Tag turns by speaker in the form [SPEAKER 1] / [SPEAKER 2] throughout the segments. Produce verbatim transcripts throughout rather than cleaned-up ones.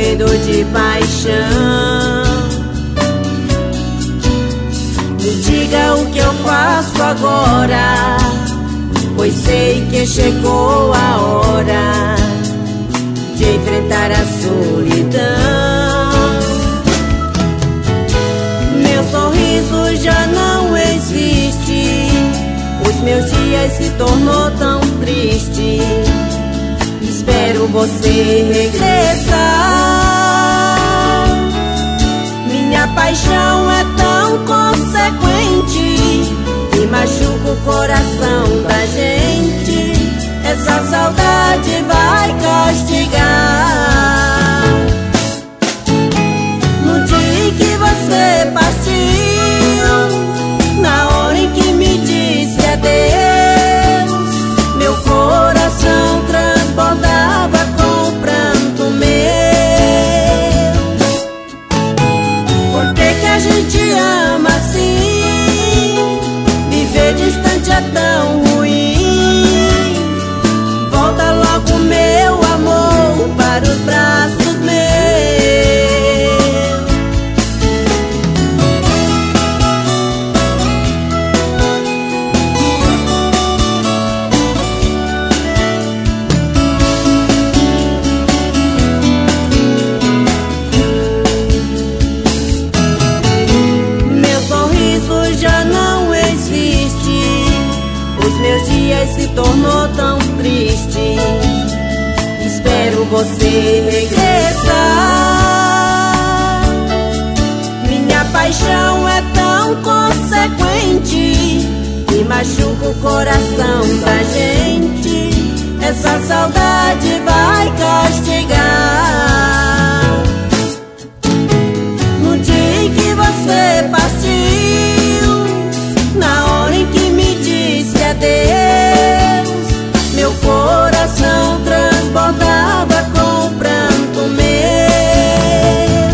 [SPEAKER 1] morrendo de paixão. Me diga o que eu faço agora, pois sei que chegou a hora de enfrentar a solidão. Meu sorriso já não existe, os meus dias se tornou tão triste. Espero você regressar. Minha paixão é tão consequente e machuca o coração da gente. Essa saudade vai castigar. No dia em que você partiu, na hora em que me disse adeus, meu coração transbordava com pranto meu. Por que que a gente ama assim? Viver distante é tão ruim. Volta logo, meu amor, para os braços meus. Meu sorriso já não existe, os meus dias se tornou tão triste. Espero você regressar. Minha paixão é tão consequente e machuca o coração da gente. Essa saudade vai castigar. No dia em que você partiu, na hora em que me disse adeus, meu coração transbordava com pranto meu.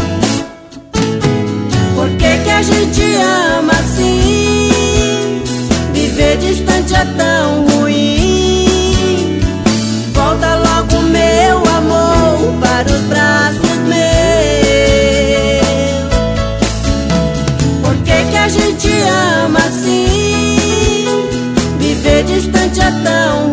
[SPEAKER 1] Por que que a gente ama assim? Viver distante é tão ruim. Volta logo, meu amor, para os braços meus. Por que que a gente ama assim? Viver distante é tão ruim.